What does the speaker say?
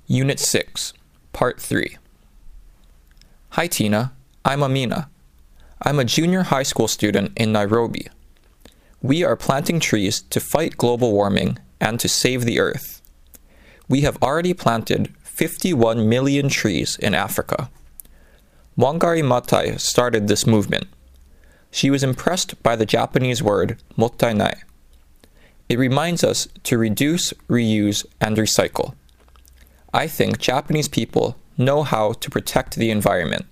Unit 6, Part 3. Hi Tina, I'm Amina. I'm a junior high school student in Nairobi. We are planting trees to fight global warming and to save the earth. We have already planted 51 million trees in Africa. Wangari Maathai started this movement. She was impressed by the Japanese word mottainai. It reminds us to reduce, reuse, and recycle. I think Japanese people know how to protect the environment.